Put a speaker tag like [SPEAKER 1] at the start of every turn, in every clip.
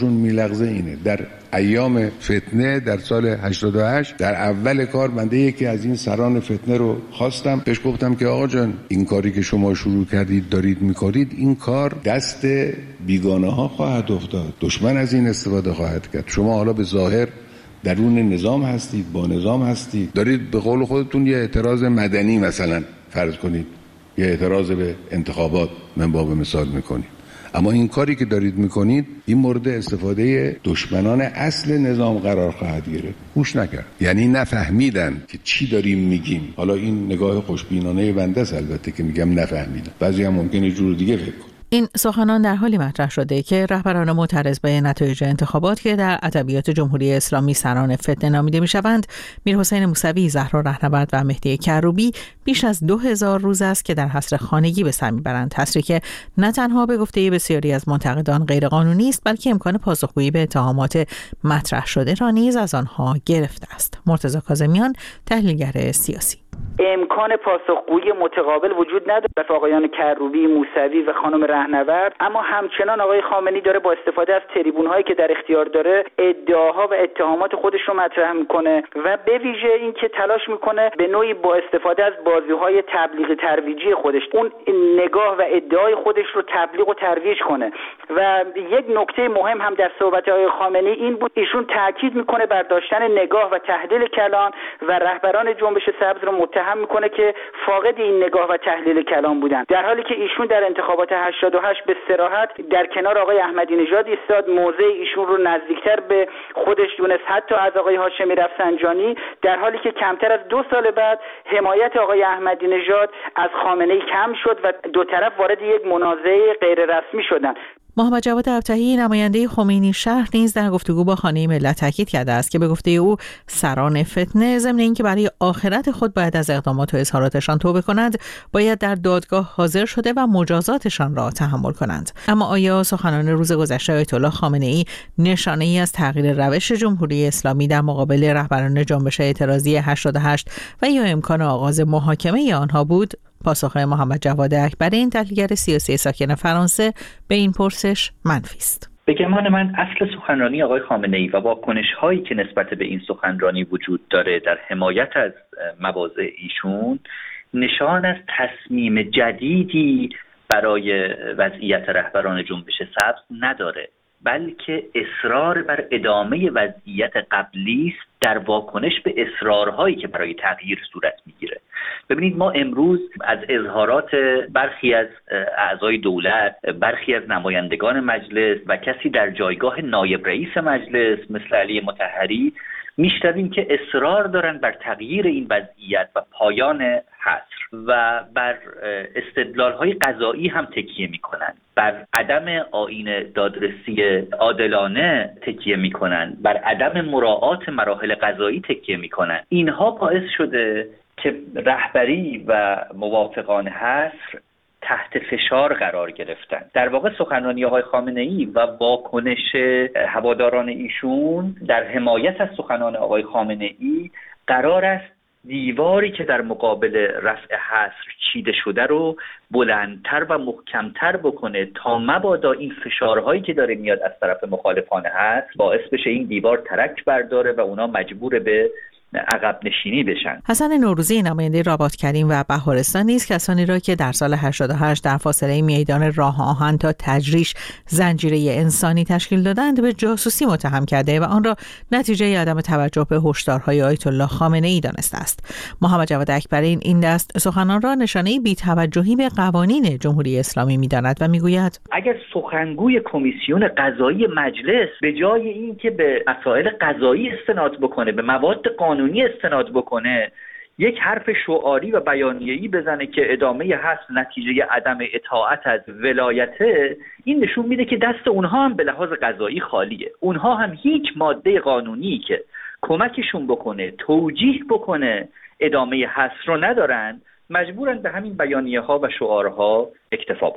[SPEAKER 1] اون میلغزه اینه. در ایام فتنه در سال 88 در اول کار بنده یکی از این سران فتنه رو خواستم، بهش گفتم که آقا جان این کاری که شما شروع کردید دارید میکنید، این کار دست بیگانه ها خواهد افتاد، دشمن از این استفاده خواهد کرد. شما حالا به ظاهر درون نظام هستید، با نظام هستید، دارید به قول خودتون یه اعتراض مدنی مثلا فرض کنید، یه اعتراض به انتخابات من باب مثال میکنید، اما این کاری که دارید میکنید این مورد استفاده دشمنان اصل نظام قرار خواهد گرفت. گوش نکرد، یعنی نفهمیدن که چی داریم میگیم. حالا این نگاه خوشبینانه بنده است البته که میگم نفهمیدن، بعضی هم ممکنه جور دیگه فکر کنن.
[SPEAKER 2] این سخنان در حالی مطرح شده که رهبران معترض به نتایج انتخابات که در ادبیات جمهوری اسلامی سران فتنه نامیده میشوند، میرحسین موسوی، زهرا رهنورد و مهدی کروبی، بیش از 2000 روز است که در حصر خانگی به سر میبرند. حصری که نه تنها به گفته بسیاری از منتقدان غیرقانونی است، بلکه امکان پاسخگویی به اتهامات مطرح شده را نیز از آنها گرفته است. مرتضی کاظمیان، تحلیلگر سیاسی:
[SPEAKER 3] امکان پاسخگویی متقابل وجود نداره به آقایان کروبی، موسوی و خانم رهنورد، اما همچنان آقای خامنه‌ای داره با استفاده از تریبون‌هایی که در اختیار داره ادعاها و اتهامات خودش رو مطرح میکنه و به ویژه این که تلاش میکنه به نوعی با استفاده از بازی‌های تبلیغ ترویجی خودش اون نگاه و ادعای خودش رو تبلیغ و ترویج کنه. و یک نکته مهم هم در صحبت آقای خامنه‌ای این بود، ایشون تاکید میکنه بر داشتن نگاه و تحلیل کلان و رهبران جنبش سبز رو متهم میکنه که فاقد این نگاه و تحلیل کلام بودن، در حالی که ایشون در انتخابات 88 به صراحت در کنار آقای احمدی نژاد ایستاد، موضع ایشون رو نزدیکتر به خودش دونست حتی از آقای هاشمی رفسنجانی، در حالی که کمتر از 2 سال بعد حمایت آقای احمدی نژاد از خامنه‌ای کم شد و دو طرف وارد یک منازعه غیر رسمی شدند.
[SPEAKER 2] محمد جواد ابطحی، نماینده خمینی شهر، نیز در گفتگو با خانه ملت تاکید کرده است که به گفته او سران فتنه ضمن اینکه برای آخرت خود باید از اقدامات و اظهاراتشان توبه کنند، باید در دادگاه حاضر شده و مجازاتشان را تحمل کنند. اما آیا سخنان روز گذشته آیت الله خامنه‌ای نشانه ای از تغییر روش جمهوری اسلامی در مقابل رهبران جنبش اعتراضی 88 و یا امکان آغاز محاکمه آنها بود؟ پاسخ محمد جواد اکبری، تحلیلگر سیاسی ساکن فرانسه، به این پرسش منفی است.
[SPEAKER 4] به گمان من اصل سخنرانی آقای خامنه‌ای و واکنش‌هایی که نسبت به این سخنرانی وجود داره در حمایت از مواضع ایشون نشان از تصمیم جدیدی برای وضعیت رهبران جنبش سبز نداره، بلکه اصرار بر ادامه وضعیت قبلی است در واکنش به اصرارهایی که برای تغییر صورت میگیره. ببینید، ما امروز از اظهارات برخی از اعضای دولت، برخی از نمایندگان مجلس و کسی در جایگاه نایب رئیس مجلس مثل علی مطهری میشنویم که اصرار دارن بر تغییر این وضعیت و پایان حصر و بر استدلال‌های قضایی هم تکیه میکنن، بر عدم آیین دادرسی عادلانه تکیه میکنن، بر عدم مراعات مراحل قضایی تکیه میکنن. اینها باعث شده که رهبری و موافقان حصر تحت فشار قرار گرفتن. در واقع سخنرانی آقای خامنه‌ای و واکنش هواداران ایشون در حمایت از سخنان آقای خامنه‌ای قرار است دیواری که در مقابل رفع حصر چیده شده رو بلندتر و محکمتر بکنه تا مبادا این فشارهایی که داره میاد از طرف مخالفان حصر باعث بشه این دیوار ترک برداره و اونا مجبور به عقب نشینی بشن.
[SPEAKER 2] حسن نوروزی، نماینده رباط کریم و بهارستان، نیز کسانی را که در سال 88 در فاصله میدان راه آهن تا تجریش زنجیره انسانی تشکیل دادند به جاسوسی متهم کرده و آن را نتیجه عدم توجه به هشدارهای آیت الله خامنه‌ای دانسته است. محمد جواد اکبری این دست سخنان را نشانه بی‌توجهی به قوانین جمهوری اسلامی می‌داند و می‌گوید
[SPEAKER 4] اگر سخنگوی کمیسیون قضایی مجلس به جای اینکه به مسائل قضایی استناد بکنه، به مواد قانونی استناد بکنه، یک حرف شعاری و بیانیه‌ای بزنه که ادامه حصر نتیجه عدم اطاعت از ولایته، این نشون میده که دست اونها هم به لحاظ قضایی خالیه. اونها هم هیچ ماده قانونی که کمکشون بکنه توجیه بکنه ادامه حصر رو ندارن، مجبورن به همین بیانیه‌ها و شعارها اکتفا بکنن.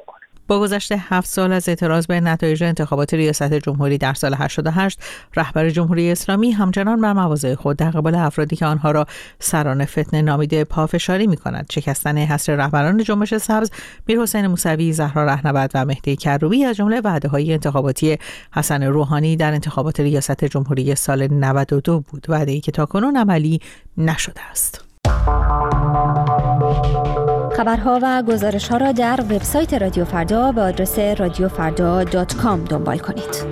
[SPEAKER 2] با گذشت 7 سال از اعتراض به نتایج انتخابات ریاست جمهوری در سال 88 رهبر جمهوری اسلامی همچنان بر مواضع خود در قبال افرادی که آنها را سران فتنه نامیده پافشاری می‌کند. شکستن حصر رهبران جنبش سبز میرحسین موسوی، زهرا رهنورد و مهدی کروبی از جمله وعده‌های انتخاباتی حسن روحانی در انتخابات ریاست جمهوری سال 92 بود، وعده‌ای که تاکنون عملی نشده است.
[SPEAKER 5] خبرها و گزارش‌ها را در وبسایت رادیو فردا به آدرس radiofarda.com دنبال کنید.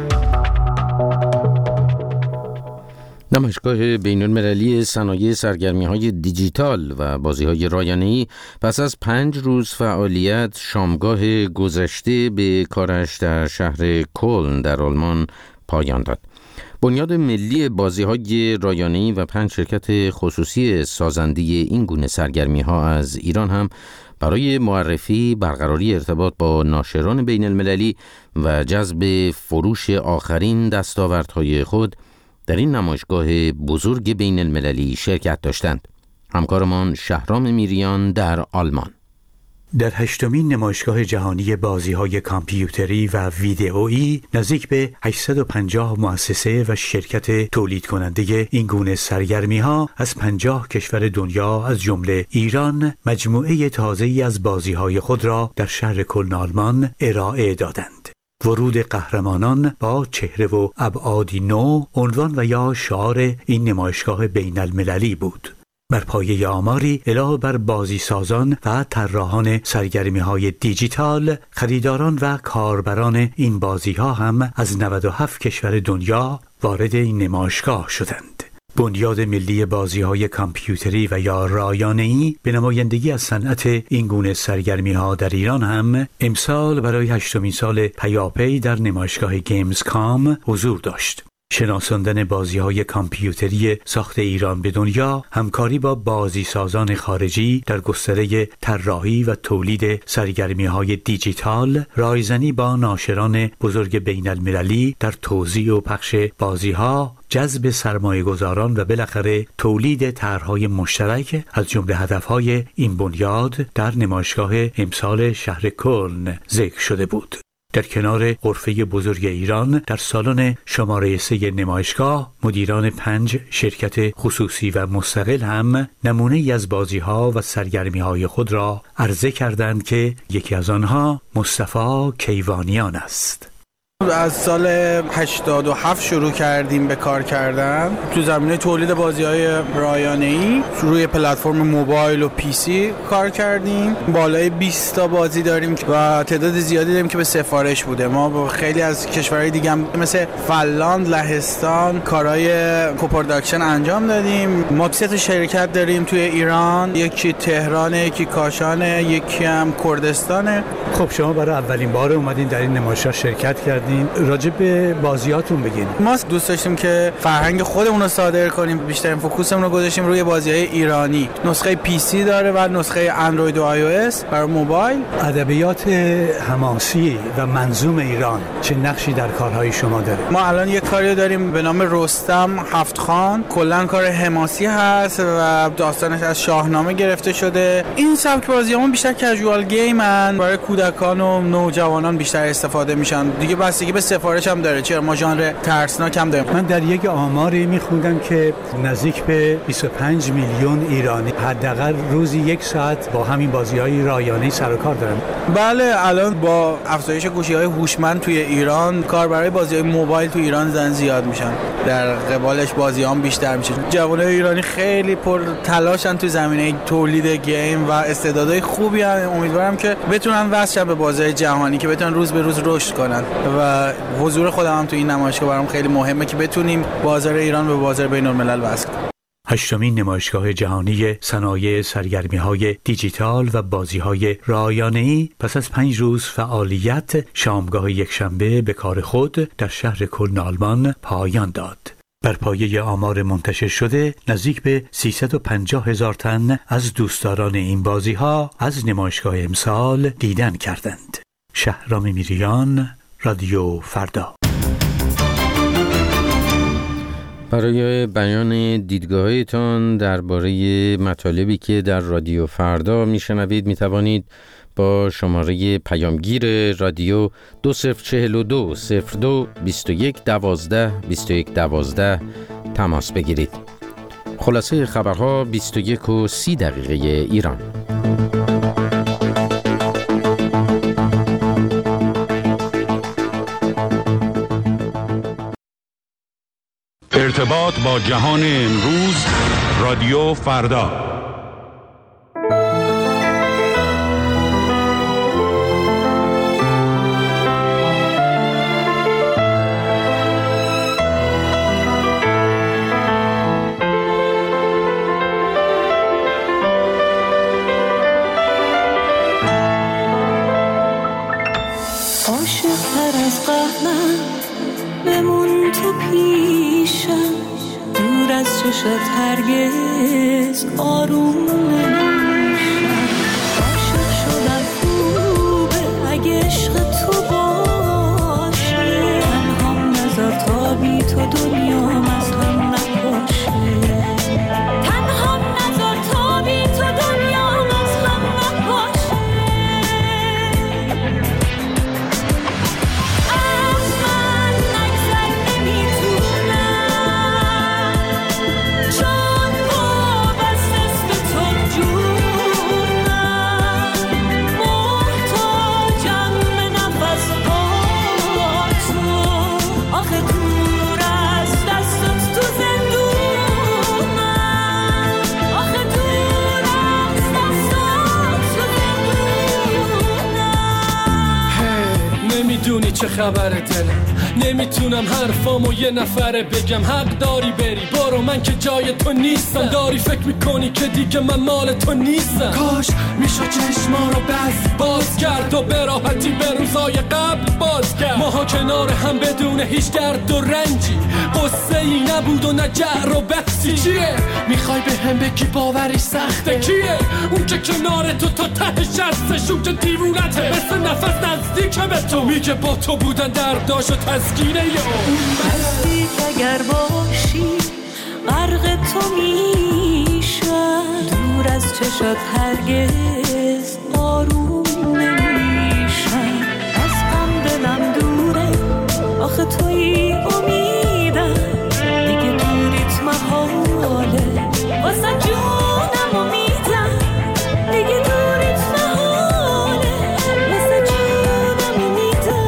[SPEAKER 6] نمایشگاه بین‌المللی صنایع سرگرمی‌های دیجیتال و بازی‌های رایانه‌ای پس از 5 روز فعالیت شامگاه گذشته به کارش در شهر کلن در آلمان پایان داد. بنیاد ملی بازی‌های رایانه‌ای و 5 شرکت خصوصی سازنده این گونه سرگرمی‌ها از ایران هم برای معرفی، برقراری ارتباط با ناشران بین‌المللی و جذب فروش آخرین دستاوردهای خود در این نمایشگاه بزرگ بین‌المللی شرکت داشتند. همکارمان شهرام میریان در آلمان.
[SPEAKER 7] در 8مین نمایشگاه جهانی بازی‌های کامپیوتری و ویدئویی نزدیک به 850 مؤسسه و شرکت تولید کننده این گونه سرگرمی‌ها از 50 کشور دنیا از جمله ایران مجموعه تازه‌ای از بازی‌های خود را در شهر کلن آلمان ارائه دادند. ورود قهرمانان با چهره و ابعادی نو عنوان و یا شعار این نمایشگاه بین‌المللی بود. بر پایه آماری علاوه بر بازیسازان و طراحان سرگرمی‌های دیجیتال، خریداران و کاربران این بازی‌ها هم از 97 کشور دنیا وارد این نمایشگاه شدند. بنیاد ملی بازی‌های کامپیوتری و یا رایانه‌ای به نمایندگی از صنعت این گونه سرگرمی‌ها در ایران هم امسال برای 8مین سال پیاپی در نمایشگاه گیمز کام حضور داشت. شناساندن بازی‌های کامپیوتری ساخت ایران به دنیا، همکاری با بازیسازان خارجی در گستره طراحی و تولید سرگرمی‌های دیجیتال، رایزنی با ناشران بزرگ بین‌المللی در توزیع و پخش بازی‌ها، جذب سرمایه‌گذاران و بالاخره تولید طرح‌های مشترک از جمله هدف‌های این بنیاد در نمایشگاه امسال شهر کلن ذکر شده بود. در کنار غرفه بزرگ ایران در سالن شماره 3 نمایشگاه مدیران 5 شرکت خصوصی و مستقل هم نمونه‌ای از بازی‌ها و سرگرمی‌های خود را عرضه کردند که یکی از آنها مصطفی کیوانیان است.
[SPEAKER 8] از سال 87 شروع کردیم به کار کردن تو زمینه تولید بازی‌های رایانه‌ای. روی پلتفرم موبایل و پی سی کار کردیم. بالای 20 تا بازی داریم و تعداد زیادی داریم که به سفارش بوده. ما با خیلی از کشورهای دیگه هم مثل فنلاند، لهستان کارهای کوپروداکشن انجام دادیم. ما 3 تا شرکت داریم توی ایران، یکی تهران، یکی کاشان، یکی هم کردستانه.
[SPEAKER 7] خب شما برای اولین بار اومدین در این نمایشگاه شرکت کردین. راجع به بازیاتون بگین.
[SPEAKER 8] ما دوست داشتیم که فرهنگ خودمون رو صادر کنیم. بیشترین فوکوسمون رو گذاشتیم روی بازی‌های ایرانی. نسخه پی سی داره و نسخه اندروید و آی او اس برای موبایل.
[SPEAKER 7] ادبیات حماسی و منظوم ایران چه نقشی در کارهای شما داره؟
[SPEAKER 8] ما الان یک کاری داریم به نام رستم هفت خان. کلاً کار حماسی هست و داستانش از شاهنامه گرفته شده. این سبک بازیامون بیشتر کژوال گیمن، برای کودکان و نوجوانان بیشتر استفاده میشن. دیگه بستگی به سفارش هم داره، چرا ما ژانر ترسناک هم داریم.
[SPEAKER 7] من در یک آماری میخوندم که نزدیک به 25 میلیون ایرانی حداقل روزی 1 ساعت با همین بازی‌های رایانه‌ای سر و کار دارن.
[SPEAKER 8] بله، الان با افزایش گوشی‌های هوشمند توی ایران کار برای بازی‌های موبایل تو ایران زیاد میشن، در قبالش بازی‌ها بیشتر میشه. جوانای ایرانی خیلی پر تلاشن تو زمینه تولید گیم و استعدادهای خوبی هستن. امیدوارم که بتونن وصل شن به بازی‌های جهانی که بتونن روز به روز رشد کنن و حضور خودم هم تو این نمایشگاه برام خیلی مهمه که بتونیم بازار ایران به بازار بین‌الملل وصل کنیم.
[SPEAKER 7] 8مین نمایشگاه جهانی صنایع سرگرمی‌های دیجیتال و بازی‌های رایانه‌ای پس از 5 روز فعالیت شامگاه یکشنبه به کار خود در شهر کلن آلمان پایان داد. بر پایه آمار منتشر شده نزدیک به 350,000 تن از دوستداران این بازی‌ها از نمایشگاه امسال دیدن کردند. شهرام میریان، رادیو فردا.
[SPEAKER 6] برای بیان دیدگاهتان درباره مطالبی که در رادیو فردا میشنوید میتوانید با شماره پیامگیر رادیو 2042 02 21 12 21 12 تماس بگیرید. خلاصه خبرها 21:30 ایران.
[SPEAKER 9] ارتباط با جهان امروز، رادیو فردا.
[SPEAKER 10] عاشق‌تر از قهرم بمون تو پیشم، دور از چشت هرگز آروم نمیشم. عاشق شدن خوبه اگه عشق تو باشه، تنهام نذار تا بی تو دنیام از هم نپاشه. تنهام نذار تا بی تو دنیام از هم نپاشه.
[SPEAKER 11] نمیدونی چه خبره دلم، نمیتونم حرفامو یه نفره بگم. حق داری بری، برو، من که جای تو نیستم. داری فکر میکنی که دیگه من مال تو نیستم. کاش میشد چشما رو باز کرد و به راحتی به روزای قبل باز کرد. ماها کنار هم بدون هیچ درد و رنجی، قصه ای نبود و نه جر و بحثی. چیه میخوای به هم بگی باورش سخته؟ کیه اون که کنار تو تا ته شستش، اون که دیوونته مثل نفس نزدیکه به تو، میگه با تو بودن درداش و تسکینه اون
[SPEAKER 10] مستی اگر باشی غرق تو میشم، دور از چشات هرگز آروم نمیشم. از غم دلم دوره، آخه توی امیدم، دیگه دوریت محاله، واسه جونم امیدم، دیگه دوریت محاله، واسه جونم امیدم.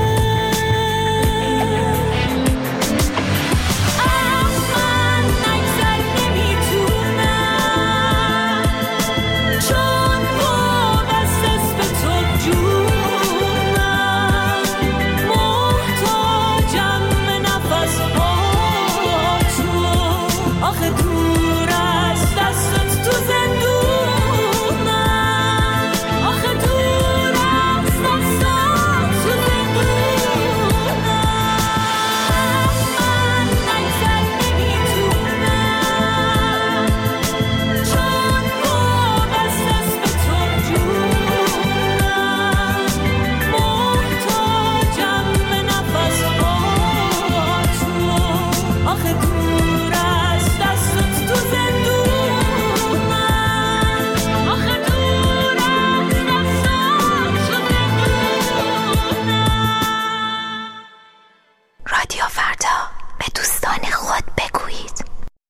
[SPEAKER 10] من نگذر نمیتونم، چون وابسته است به تو جونم، محتاجم به نفس ها تو، آخه دور از دستت تو زندونم، آخه دور از دستت تو زندونم. من نگذر نمیتونم، چون وابسته است به تو جونم، محتاجم به نفس ها تو، آخه دور از دستت تو زندونم، آخه دور از دستت تو زندونم.
[SPEAKER 5] رادیو فردا، به دوستان خود بگویید.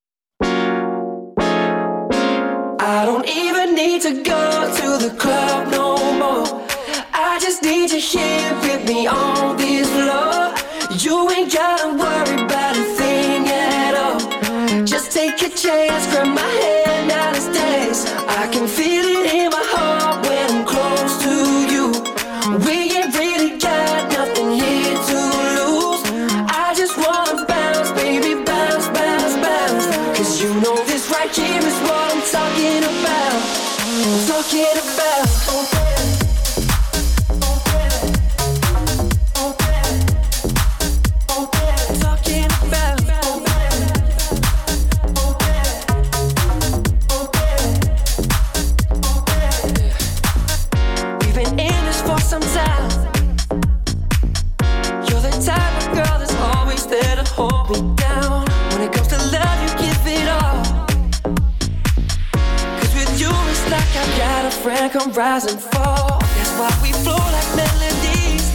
[SPEAKER 10] I don't even need to go to the club no more. I just need you here with me on this floor. You ain't gotta worry about a thing at all. Just take a chance, grab my hand, now let's dance. I can feel it in my heart when I'm close to you. We ain't really got nothing here to lose. I just wanna bounce, baby, bounce, bounce, bounce. 'Cause you know this right here is what I'm talking about. I'm talking about. Talking about. We've been in this for some time. You're the type of girl that's always there to hold me down. When it comes to love, friend come rise and fall. That's why we flow like melodies.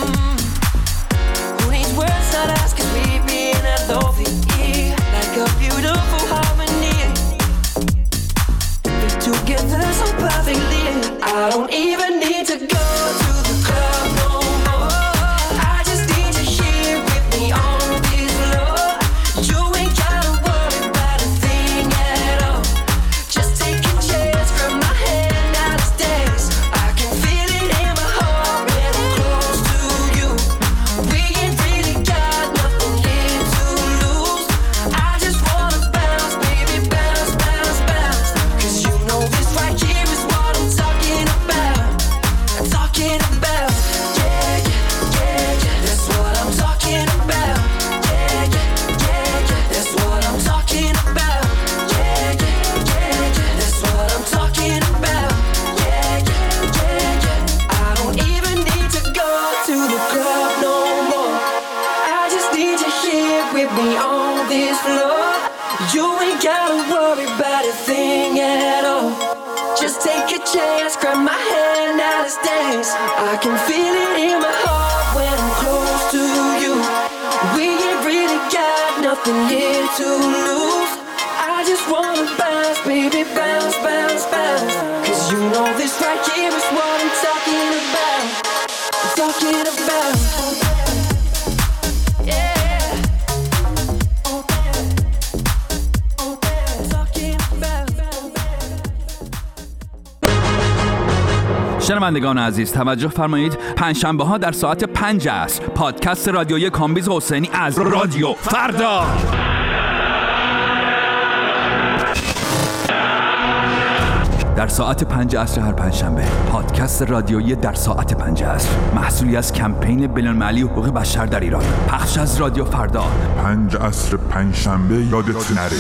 [SPEAKER 10] Who needs words not asked, 'cause we be in a lovely like a beautiful harmony. Fit together so perfectly. I don't even need to go to the club no more. I just need you here with me on this floor. You ain't gotta worry about a thing at all. Just take a chance, grab my hand, now let's dance. I can feel it in my heart when I'm close to you. We ain't really got nothing here to lose. I just wanna bounce, baby, bounce, bounce, bounce. 'Cause you know this right here is what I'm talking about. I'm talking about. Yeah, yeah, yeah, yeah. That's what I'm talking about. Yeah, yeah, yeah, yeah. That's what I'm talking about. Yeah, yeah, yeah, yeah. That's what I'm talking about. Yeah, yeah, yeah, yeah. I don't even need to go to the club no more. I just need you here with me on this floor. You ain't gotta worry about a thing at all. Just take a chance, grab my hand, now let's dance. I can feel it in my heart when I'm close to you. We ain't really got nothing here to lose. I just wanna bounce, baby, bounce, bounce, bounce. 'Cause you know this right here is what I'm talking about. I'm talking about.
[SPEAKER 12] شنوندگان عزیز توجه فرمایید، پنجشنبه ها در ساعت 5 عصر پادکست رادیویی کامبیز حسینی از رادیو فردا. در ساعت 5 عصر هر پنجشنبه پادکست رادیویی در ساعت 5 عصر، محصولی از کمپین بین‌المللی حقوق بشر در ایران، پخش از رادیو فردا.
[SPEAKER 13] 5 عصر پنجشنبه یادت نره.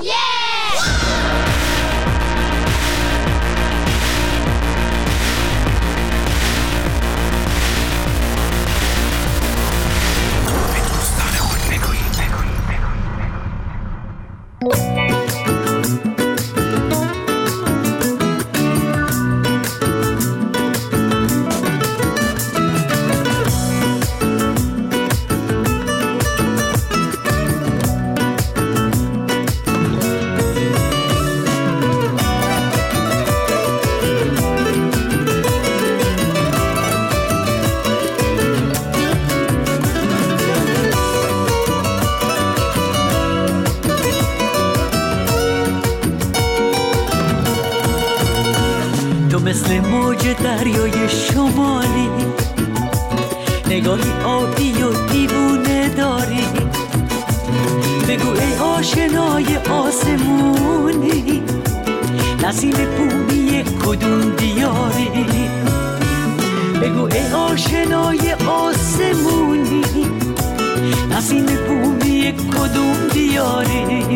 [SPEAKER 14] مثل موج دریای شمالی، نگاهی آبی و دیوونه داری. بگو ای آشنای آسمونی، نسیم بومی کدوم دیاری. بگو ای آشنای آسمونی، نسیم بومی کدوم دیاری.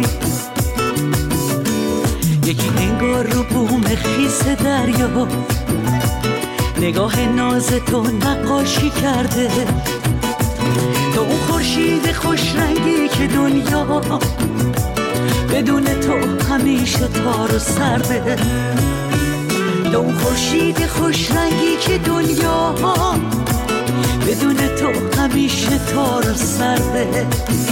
[SPEAKER 14] یکی انگار رو بوم خیس دریا، نگاه ناز تو نقاشی کرده. تو اون خورشید خوش رنگی که دنیا بدون تو همیشه تار و سرده. تو اون خورشید خوش رنگی که دنیا بدون تو همیشه تار و سرده.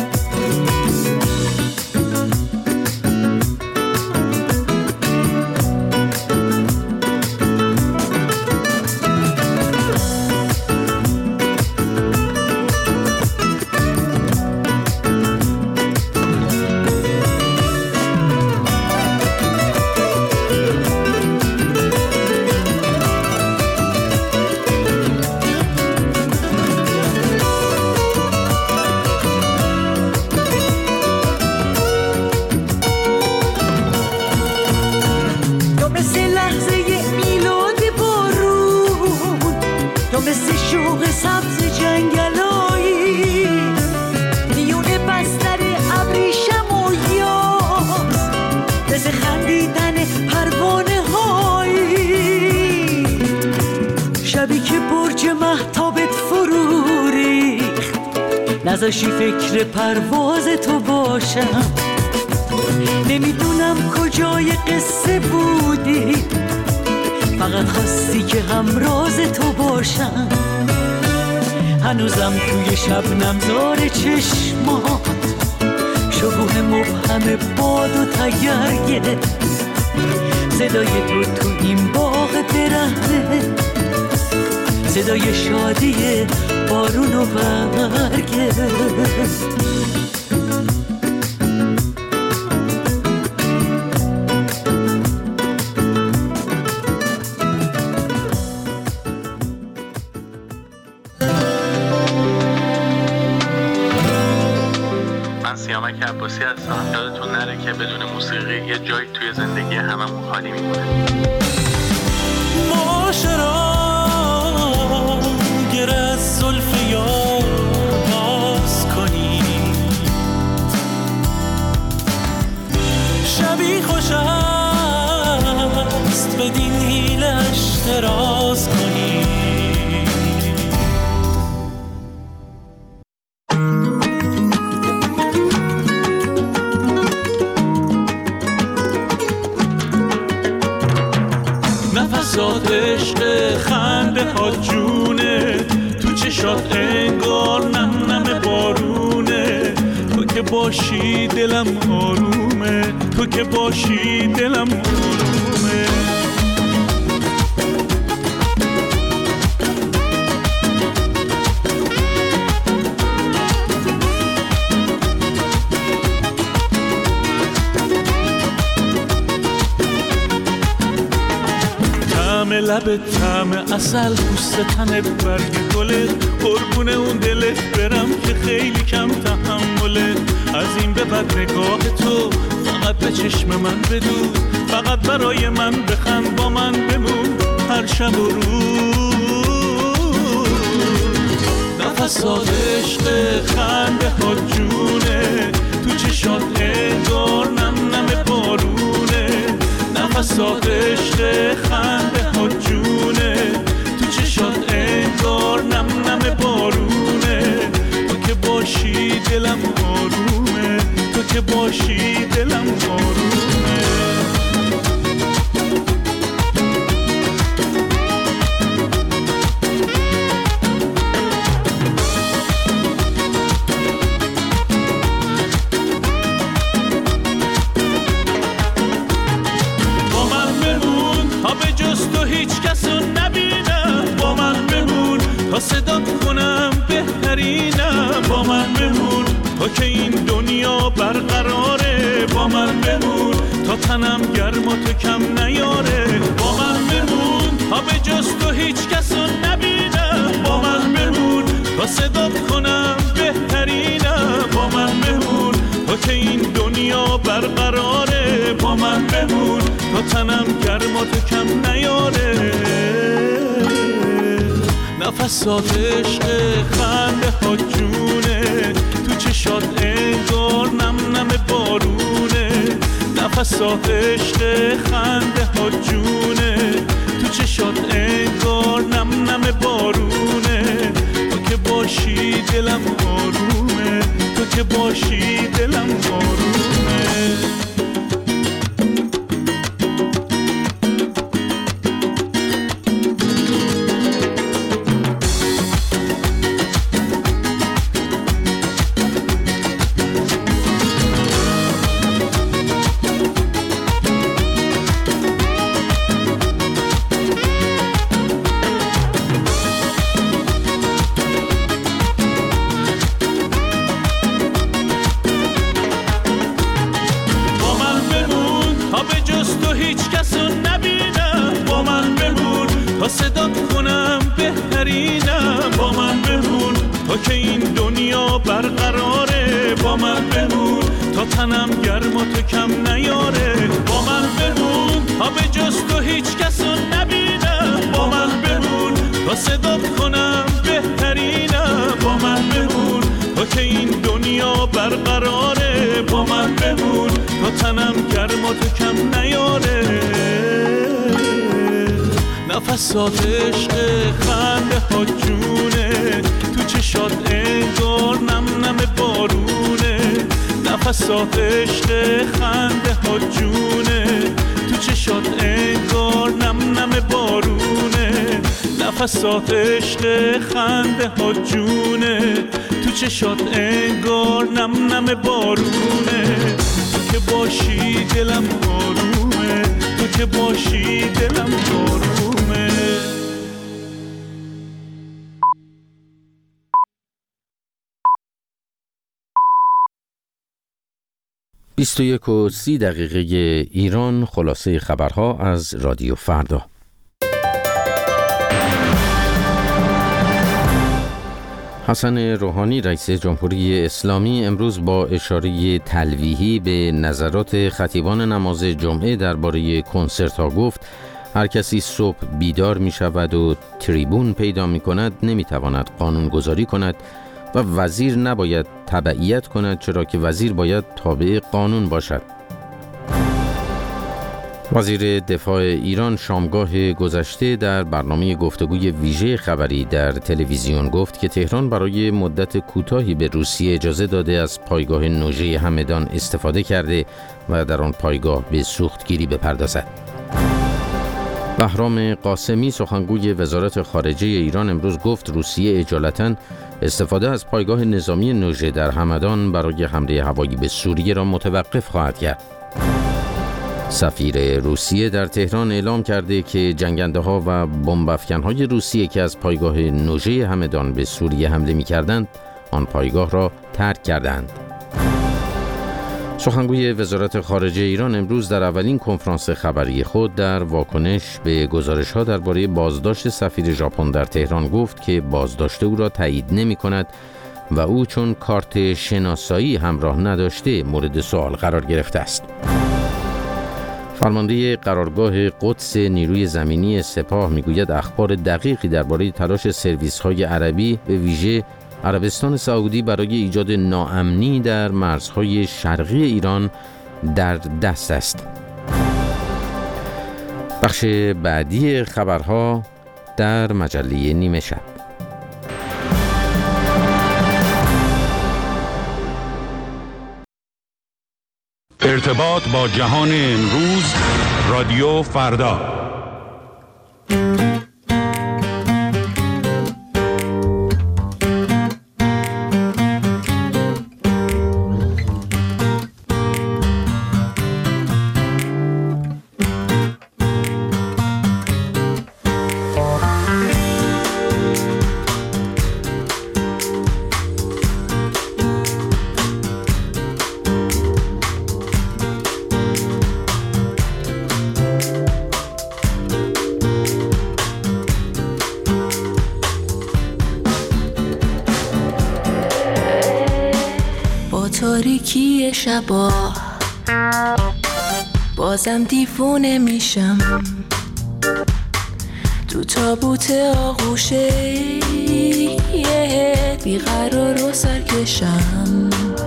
[SPEAKER 14] نذاشی فکر پرواز تو باشم. نمیدونم کجای قصه بودی، فقط خواستی که همراز تو باشم. هنوزم توی شبنم زار چشمات شکوه مبهم باد و تگرگه، صدای تو این باغ برهنه، صدای شادی بارون و برگه.
[SPEAKER 15] سیامک عباسی هستم. یادتون نره که بدون موسیقی یه جایی توی زندگی هممون خالی میمونه.
[SPEAKER 16] معاشرا گر از زلف یار باز کنی، شبی خوش است بدین حیلش دراز کنی. نفسات عشق خنده ها جونه، تو چشات انگار نم نم بارونه. تو که باشی دلم آرومه، تو که باشی دلم آرومه. لب طعم عسل، پوست تنت، برگ گلت، قربون اون دلت برم که خیلی کم تحمله. از این به بعد نگاه تو فقط به چشم من بدو، فقط برای من بخند، با من بمون هر شب و روز. نفسات عشق خنده ها جونه، تو چشات انگار نم نم بارونه. نفسات عشق خنده ها جونه، تو چشات انگار نم نم بارونه. تو که باشی دلم آرومه، تو که باشی دلم آرومه. تا صدات کنم بهترینم، با من بمون تا که این دنیا برقراره. با من بمون تا تنم گرم و تو کم نیاره. با من بمون تا به جز تو هیچ کسو نبینم. با من بمون تا صدات کنم بهترینم. با من بمون تا که این دنیا برقراره. با من بمون تا تنم گرم و تو کم نیاره. نفسات عشق خنده ها جونه، تو چشات انگار نم نم بارونه. نفسات عشق خنده ها جونه، تو چشات انگار نم نم بارونه. تو که باشی دلم آرومه، تو که باشی دلم آرومه. تنم گرم و تو کم نیاره. با من بمون تا به جز تو هیچ کسو نبینم. با من بمون تا صدات کنم بهترینم. با من بمون تا که این دنیا برقراره. با من بمون تا تنم گرم و تو کم نیاره. نفسات عشق خنده ها جونه، تو چشات انگار نم نم بارونه. نفسات عشق خنده ها جونه، تو چشات انگار نم نم بارونه، نفسات عشق خنده ها جونه، تو چشات انگار نم نم بارونه، تو که باشی دلم آرومه، تو که باشی دلم آرومه.
[SPEAKER 6] 21:30 ایران. خلاصه خبرها از رادیو فردا. حسن روحانی رئیس جمهوری اسلامی امروز با اشاره تلویحی به نظرات خطیبان نماز جمعه درباره کنسرت‌ها گفت هر کسی صبح بیدار می شود و تریبون پیدا می کند نمی تواند قانون گذاری کند و وزیر نباید تبعیت کند، چرا که وزیر باید تابع قانون باشد. وزیر دفاع ایران شامگاه گذشته در برنامه گفتگوی ویژه خبری در تلویزیون گفت که تهران برای مدت کوتاهی به روسیه اجازه داده از پایگاه نوژه همدان استفاده کرده و در آن پایگاه به سوختگیری بپردازد. بهرام قاسمی سخنگوی وزارت خارجه ایران امروز گفت روسیه اجالتاً استفاده از پایگاه نظامی نوژه در همدان برای حمله هوایی به سوریه را متوقف خواهد کرد. سفیر روسیه در تهران اعلام کرده که جنگنده‌ها و بمب‌افکن‌های روسیه که از پایگاه نوژه همدان به سوریه حمله می‌کردند، آن پایگاه را ترک کردند. سخنگوی وزارت خارجه ایران امروز در اولین کنفرانس خبری خود در واکنش به گزارش‌ها درباره بازداشت سفیر ژاپن در تهران گفت که بازداشت او را تایید نمی‌کند و او چون کارت شناسایی همراه نداشته مورد سوال قرار گرفته است. فرمانده قرارگاه قدس نیروی زمینی سپاه میگوید اخبار دقیقی درباره تلاش سرویس‌های عربی به ویژه عربستان سعودی برای ایجاد ناامنی در مرزهای شرقی ایران در دست است. بخش بعدی خبرها در مجله نیمه شب.
[SPEAKER 9] ارتباط با جهان امروز، رادیو فردا.
[SPEAKER 17] تاریکی شبا بازم دیوونه میشم، تو تابوت آغوشه بیقرار و سرکشم،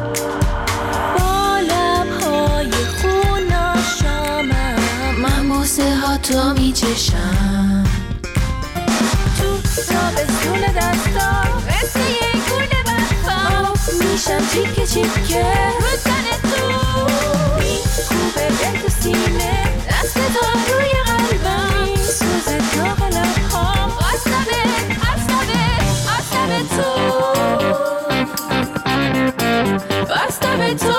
[SPEAKER 17] با لبهای خوناشامم من بوسه ها تو میچشم، تو تابستون دستا مثل یک گونه برفا میشم چیکه چیکه رو تن تو، میکوبه دل تو سینه دست تا روی قلبم، سوز داغ لبهام آسمه تو، آسمه تو.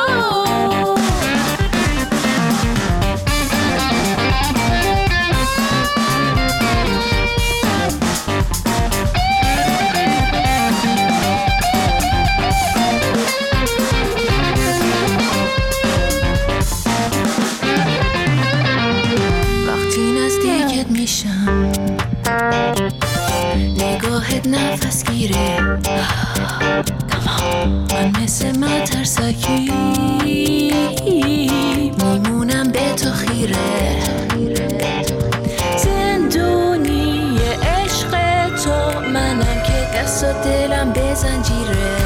[SPEAKER 17] نگاهت نفس گیره من مثل مترسکی میمونم به تو خیره، زندونی عشق تو منم که دست و دلم به زنجیره،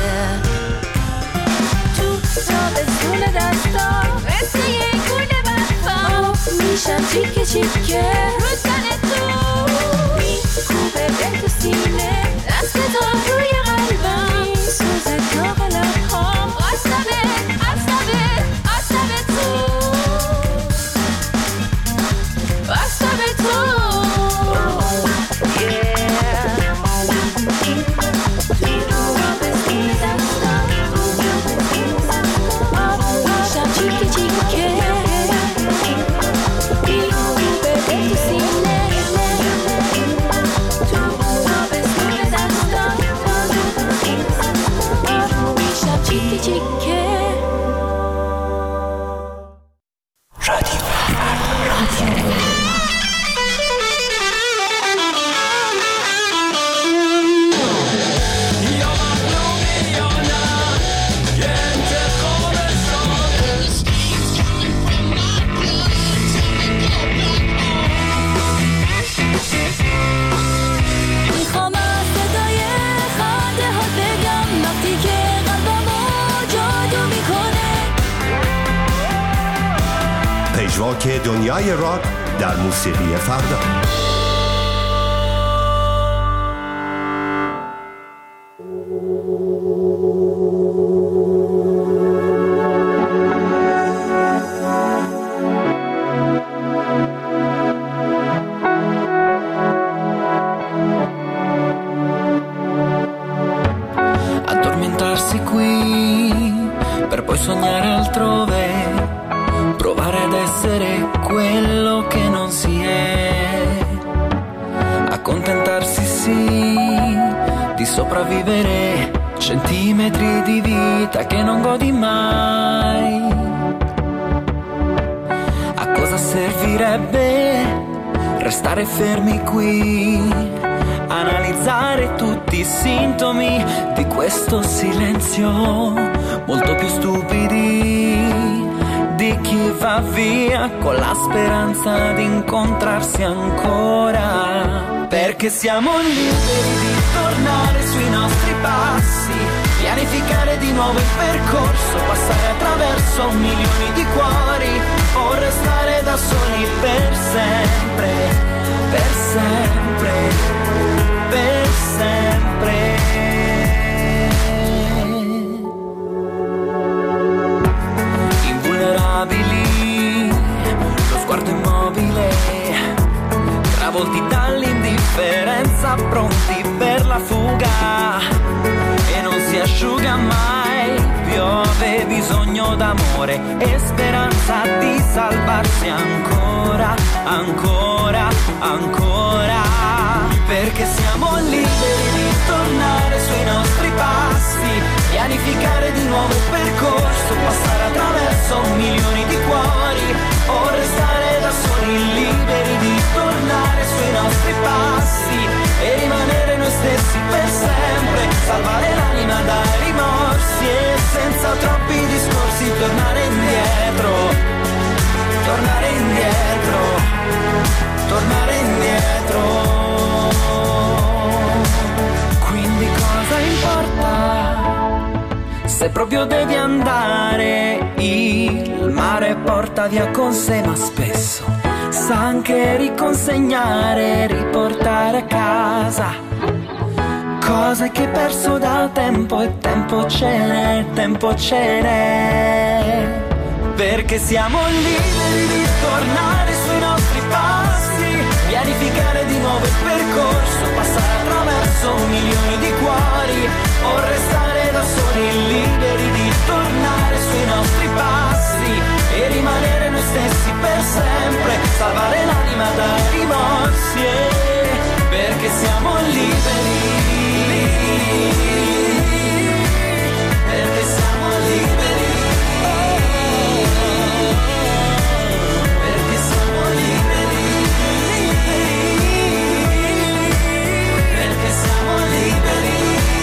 [SPEAKER 17] تو تابستون دستا مثل یک گونه برفا میشم چیکه چیکه رو تن تو، میکوبه دل تو سینه دست تا روی قلبم، سوز داغ لبهام آسمه تو،
[SPEAKER 18] راک دنیای راک در موسیقی فردا.
[SPEAKER 10] Addormentarsi qui per poi sognare altrove, provare ad essere quello che non si è, accontentarsi sì di sopravvivere centimetri di vita che non godi mai. A cosa servirebbe restare fermi qui, analizzare tutti i sintomi di questo silenzio, molto più stupidi di chi va via con la speranza di incontrarsi ancora, perché siamo liberi di tornare sui nostri passi, pianificare di nuovo il percorso, passare attraverso milioni di cuori o restare da soli per sempre, per sempre, per sempre. Invulnerabili, lo sguardo immobile, travolti dall'indifferenza, pronti per la fuga, e non si asciuga mai, piove bisogno d'amore e speranza di salvarsi ancora, ancora, ancora, perché siamo liberi di tornare sui nostri passi, pianificare di nuovo il percorso, passare attraverso milioni di cuori o restare da soli, liberi di tornare sui nostri passi e rimanere noi stessi per sempre, salvare l'anima dai rimorsi e senza troppi discorsi tornare indietro, tornare indietro, tornare indietro. Quindi cosa importa se proprio devi andare? Il mare porta via con sé, ma spesso sa anche riconsegnare, riportare a casa cose che hai perso da tempo, e tempo ce n'è, tempo ce n'è, perché siamo liberi di tornare sui nostri passi, pianificare di nuovo il percorso, passare attraverso milioni di cuori o restare da soli, liberi di tornare sui nostri passi e rimanere noi stessi per sempre, salvare l'anima dai rimorsi, perché siamo liberi, perché siamo liberi, perché siamo liberi, perché siamo liberi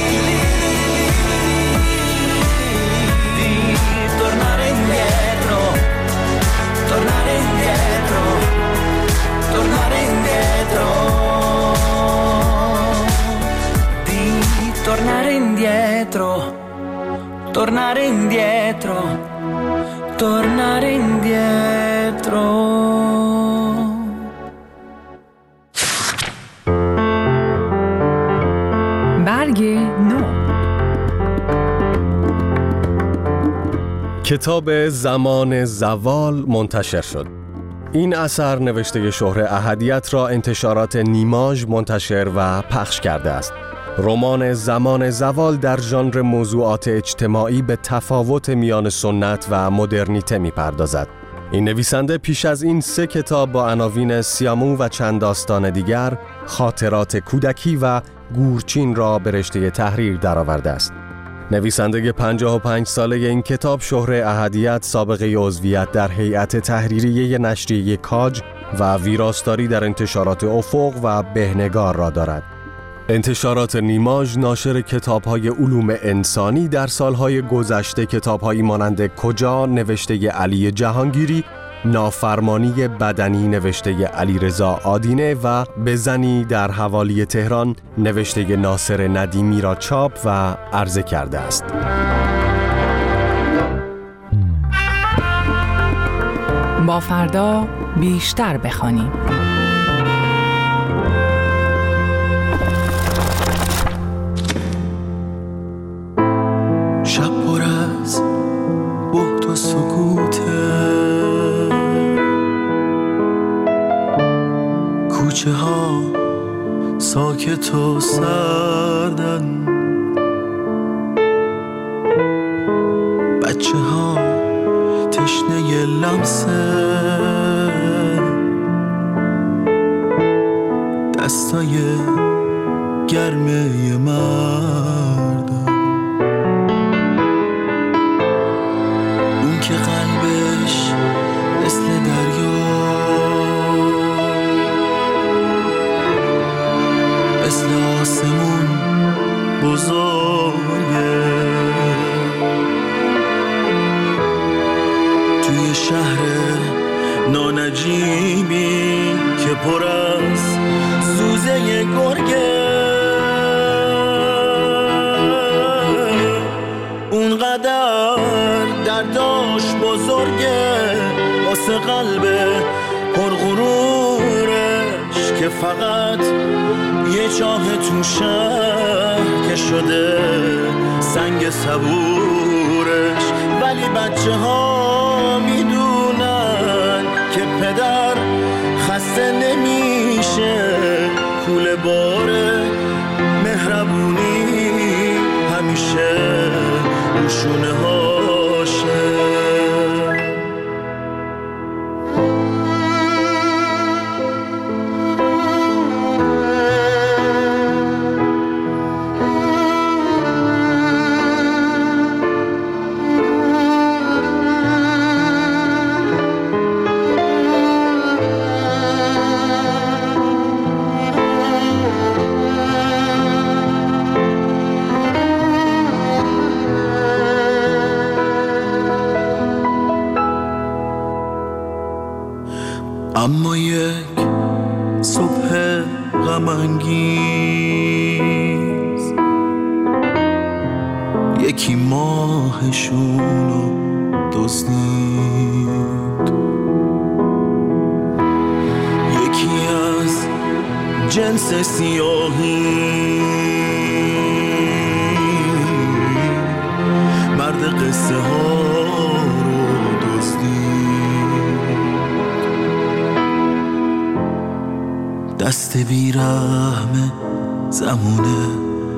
[SPEAKER 10] di tornare indietro, tornare indietro, tornare indietro, di tornare indietro, tornare indietro, tornare indietro.
[SPEAKER 19] برگ نو.
[SPEAKER 20] کتاب زمان زوال منتشر شد. این اثر نوشته شهره احدیت را انتشارات نیماژ منتشر و پخش کرده است. رمان زمان زوال در ژانر موضوعات اجتماعی به تفاوت میان سنت و مدرنیته می‌پردازد. این نویسنده پیش از این 3 کتاب با عناوین سیامو و چند داستان دیگر، خاطرات کودکی و گورچین را به رشته تحریر درآورده است. نویسنده 55 ساله این کتاب، شهره احدیت، سابقه عضویت در هیئت تحریریه نشریه کاج و ویراستاری در انتشارات افق و بهنگار را دارد. انتشارات نیماژ ناشر کتاب‌های علوم انسانی در سالهای گذشته کتاب‌هایی مانند کجا نوشته علی جهانگیری، نافرمانی بدنی نوشته علیرضا آدینه و بزنی در حوالی تهران نوشته ناصر ندیمی را چاپ و عرضه کرده است.
[SPEAKER 19] با فردا بیشتر بخوانیم.
[SPEAKER 21] شب پر از بهت و سکوته، کوچه ها ساکت و سردن، بچه ها تشنه لمسه، دستای گرمه مردم، اون که قلبش مثل دریا، مثل آسمون بزرگه، توی شهر نانجیبی که پر از سوزه گرگه، اونقدر درداش بزرگه واسه قلب پرغرورش که فقط یه چاه تو شهر که شده سنگ صبورش. ولی بچه ها میدونن که پدر خسته نمیشه، کوله باره مهربونی همیشه روشونه هاشه. اما یک صبح غم‌انگیز یکی ماهشونو دزدید، یکی از جنس سیاهی مرد قصه ها رو دزدید، دست بیرحم زمونه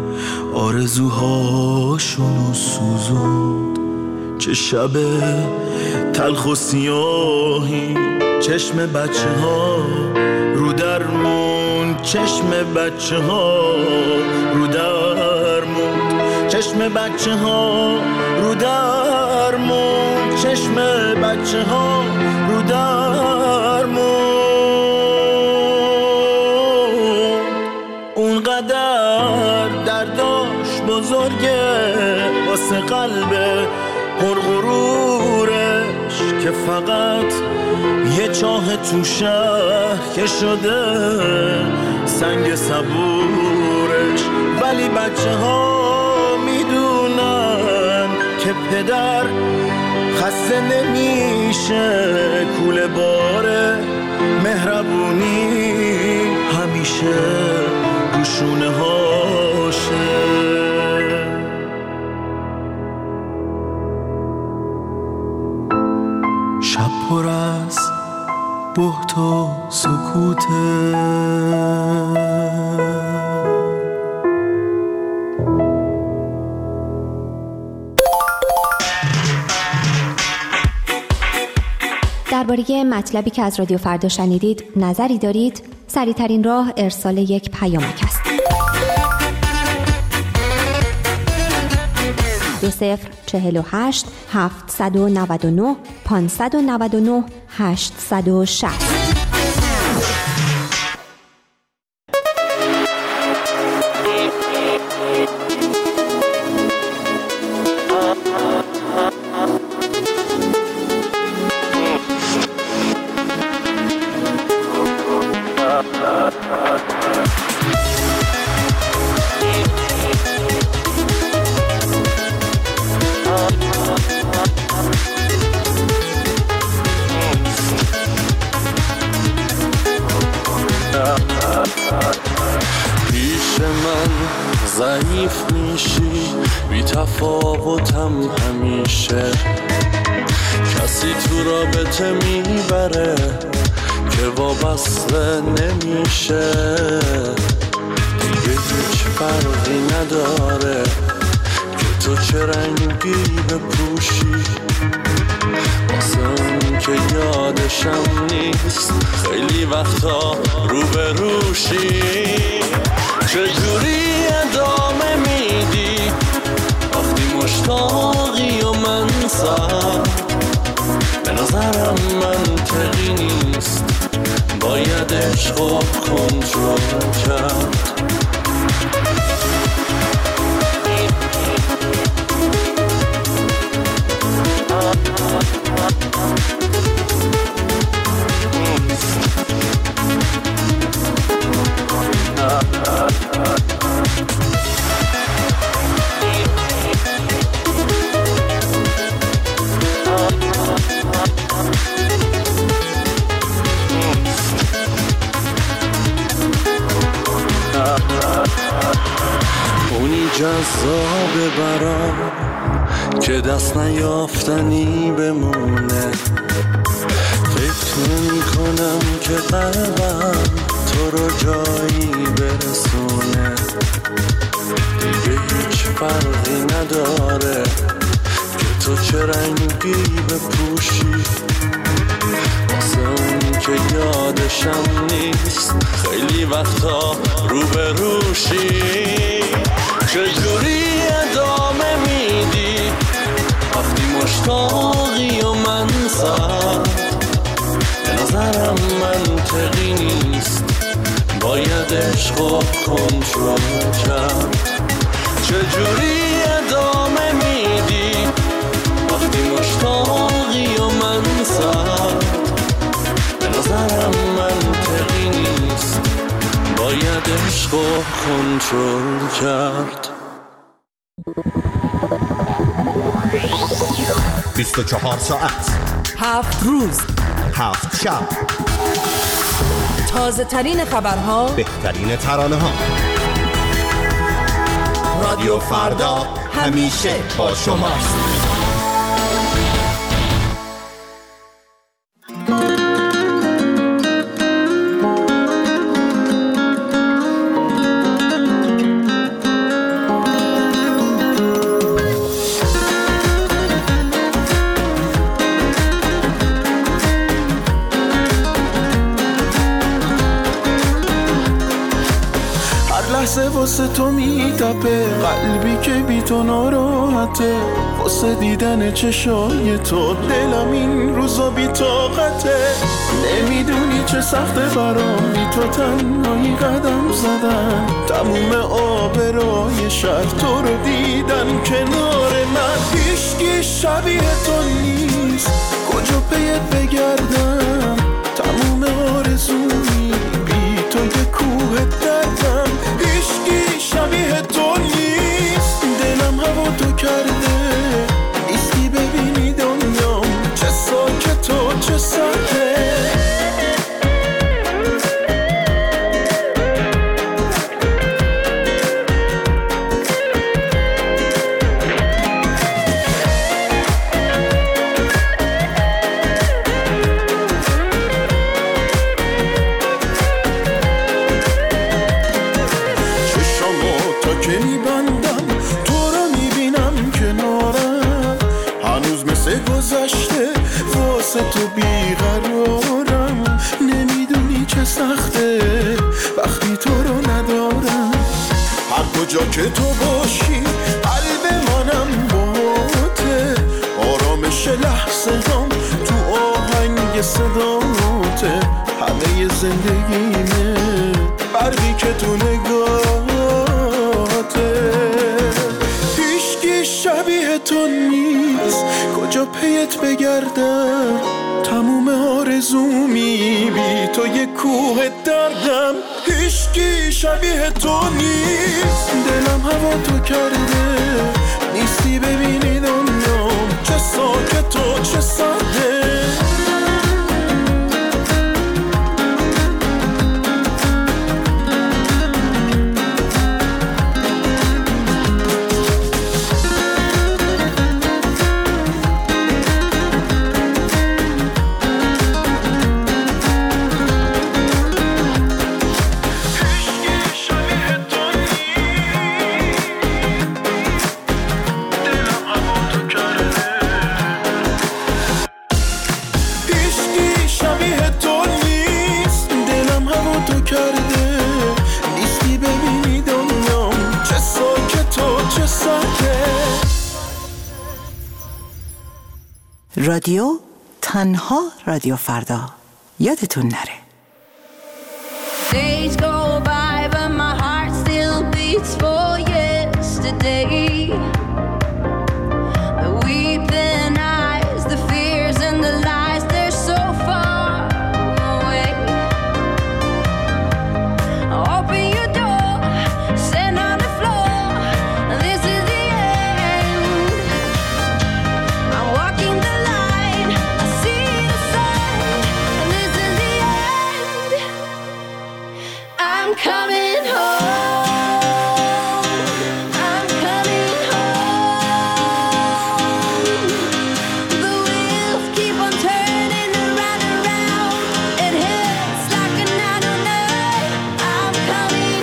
[SPEAKER 21] آرزوهاشونو سوزوند. چه شب تلخ و سیاهی، چشم بچه ها رو درمون، چشم بچه ها رو درمون، چشم بچه ها رو درمون، چشم بچه ها رو درمون. اونقدر درداش بزرگه واسه قلب پرغرورش که فقط یه چاه تو شهر که شده سنگ صبورش. ولی بچه ها میدونن که پدر خسته نمیشه، کوله باره مهربونی همیشه روشونه هاشه. شب پر از بهت و سکوته،
[SPEAKER 5] درباره مطلبی که از رادیو فردا شنیدید نظری دارید؟ سریع‌ترین راه ارسال یک پیامک است. 2048 799 599 860.
[SPEAKER 21] تفاوتم همیشه. کسی تو رابطه میبره که وابسته نمیشه. دیگه هیچ فرقی نداره که تو چه رنگی بپوشی. واسه اون که یادشم نیست خیلی وقتا روبروشی. چجوری ادامه میدی وقتی مشتاقی و من سر؟ به نظرم منطقی نیست، باید عشق و کنترل کرد. اونی جذابه برام که دست نیافتنی بمونه. فکر نمی کنم که قلبم تو رو جایی برسونه. دیگه هیچ فرقی نداره که تو چه رنگی بپوشی. واسه اون که یادشم نیست خیلی وقتا روبروشی. چجوری ادامه میدی وقتی مشتاقی و من سر؟ به نظرم منطقی نیست، باید عشق و کنترل کرد. چجوری ادامه میدی وقتی مشتاقی و من سر؟ به نظرم منطقی نیست، باید عشق و کنترل کرد.
[SPEAKER 18] 24 ساعت
[SPEAKER 1] 7 روز
[SPEAKER 18] 7 شب،
[SPEAKER 1] تازه ترین خبرها،
[SPEAKER 18] بهترین ترانه ها. رادیو فردا همیشه با شماست.
[SPEAKER 21] واسه تو میتپه، قلبی که بی تو ناراحته. واسه دیدن چشای تو دلم این روزا بی طاقته. نمیدونی چه سخته برام بی تو تنهایی قدم زدن. تموم آبرای شهر تو رو دیدن کنار من. هیچکی شبیه تو نیست، کجا پیت بگردم؟ تموم آرزومی بی تو یه کوه دردم. هیچکی شبیه تو نیست، دلم هوا تو کرده. نیستی ببینی دنیام چه ساکت و چه سرده. تو بیقرارم، نمیدونی چه سخته وقتی تو رو ندارم. هر کجا که تو باشی قلب منم باته. آرامش لحظه هم تو آهنگ صداته. همه زندگیمه برقی که تو نگاهته. هیچکی شبیه تو نیست، کجا پیت بگردم؟ تموم آرزومی بی تو یه کوه دردم. هیچکی شبیه تو نیست، دلم هوا تو کرده. نیستی ببینی دنیام چه ساکت و چه سرده.
[SPEAKER 3] رادیو تنها رادیو فردا. یادتون نره.
[SPEAKER 17] Days go by but my heart still beats for yesterday. The weeping eyes, the fears and the lies, they're so far away. Open your door, stand on the floor, this is the end. I'm walking the line, I see the sign, and this is the end. I'm coming home, I'm coming home. The wheels keep on turning around and around. It hits like a 909. I'm coming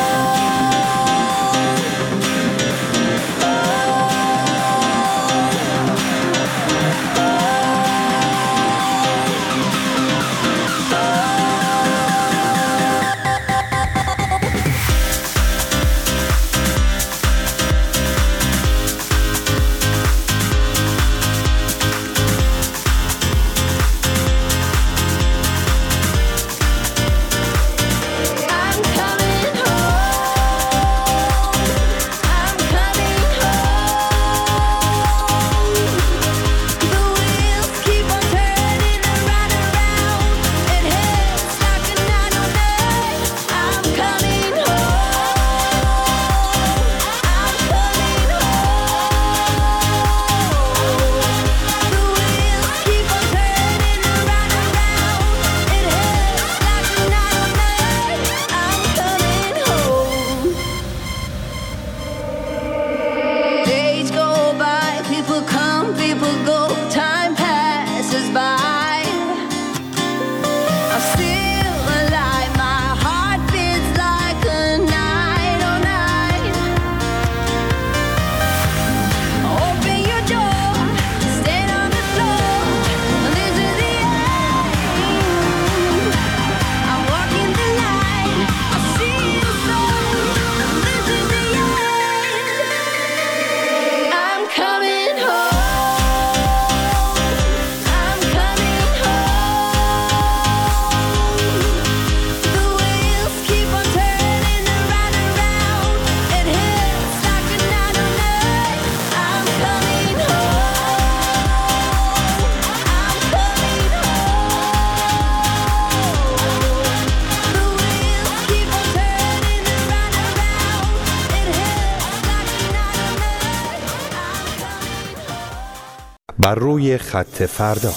[SPEAKER 22] بر روی خط فردا.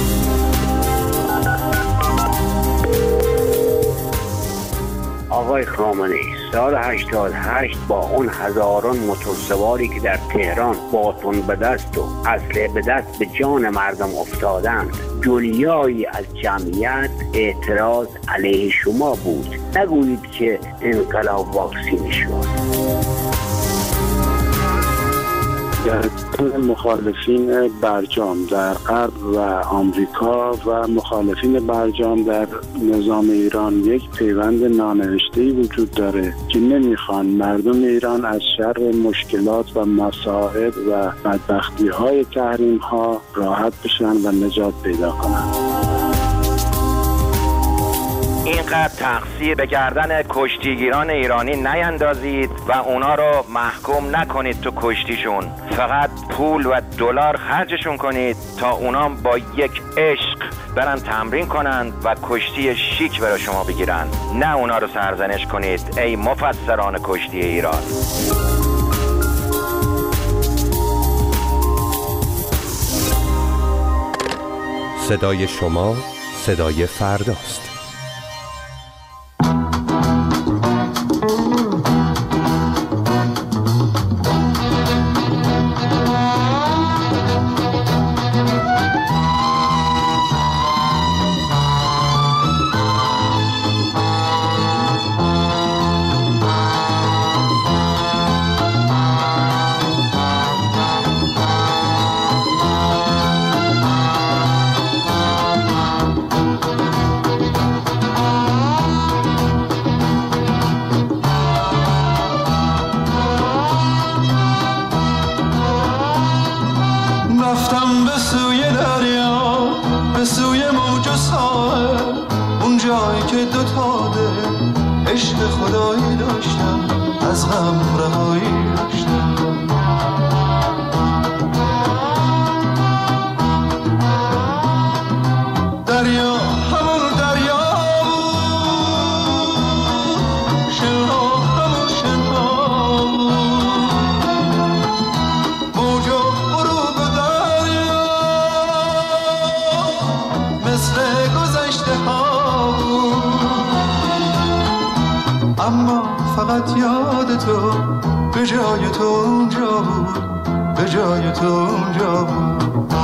[SPEAKER 23] آقای خامنه‌ای سال 88 با اون هزاران موتورسواری که در تهران باتون به دست و اسلحه به دست به جان مردم افتادند، جلیایی از جمعیت اعتراض علیه شما بود. نگویید که انقلاب واکسینی شد.
[SPEAKER 24] در مخالفین برجام در غرب و آمریکا و مخالفین برجام در نظام ایران یک پیوند نانوشته‌ای وجود داره که نمیخوان مردم ایران از شر مشکلات و مصائب و بدبختی‌های تحریم‌ها راحت بشن و نجات پیدا کنن.
[SPEAKER 25] اینقدر تقصیر به گردن کشتیگیران ایرانی نیندازید و اونا رو محکوم نکنید تو کشتیشون. فقط پول و دلار خرجشون کنید تا اونا با یک عشق برن تمرین کنند و کشتی شیک برای شما بگیرن. نه اونا رو سرزنش کنید ای مفسران کشتی ایران.
[SPEAKER 22] صدای شما صدای فرداست.
[SPEAKER 21] عشق خدایی داشتم، از غم رهایی داشتم. دریا همون دریا بود، شنها همون شنها بود، موج و غروب دریا مثل گذشته ها بود. اما فقط یاد تو به جای تو اونجا بود، به جای تو اونجا بود.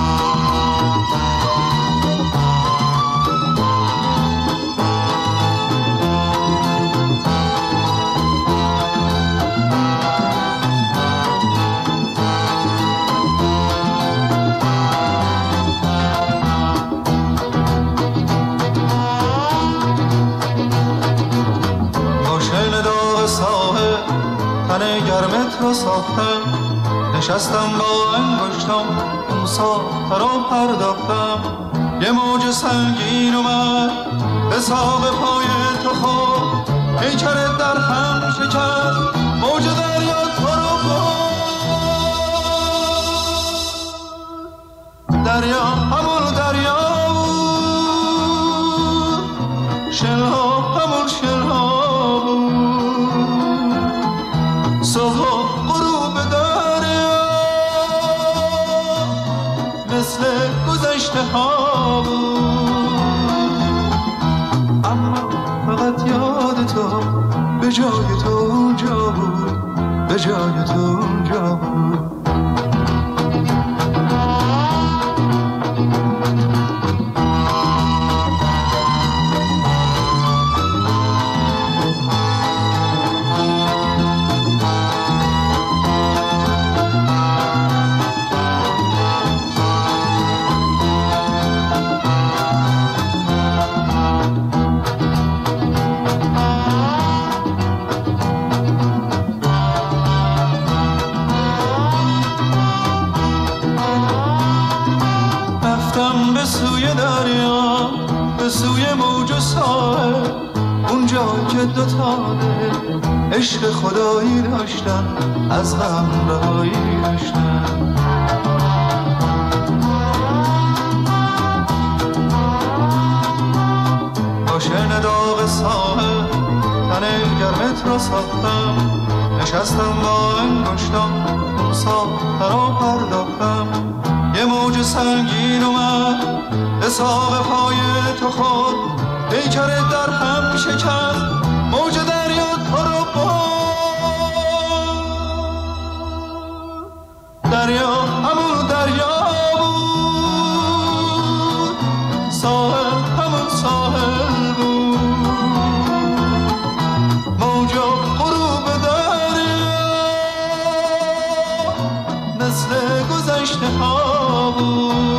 [SPEAKER 21] گرمت رو ساختم، نشستم با انگشتم اون ساخته رو پرداختم. یه موج سنگین اومد به ساق پای تو خورد، پیکرت در هم شکست، موج دریا تو رو برد. دریا همون دریا بود، شنها همون شنها بود، صبح و غروب دریا مثل گذشته ها بود. اما فقط یاد تو به جای تو اونجا بود، به جای تو اونجا بود. به سوی دریا، به سوی موج و ساحل، اونجا که دوتا دل عشق خدایی داشتن، از غم رهایی داشتن. با شن داغ ساحل تن گرمت را ساختم، نشستم با انگشتم اون ساخته را پرداختم. یه موج سنگین اومد به ساق پای تو خود، پیکرت در هم شکست، موج دریا تو رو برد. دریا همون دریا بود، ساحل همون ساحل بود، موج و غروب دریا مثل گذشته ها بود.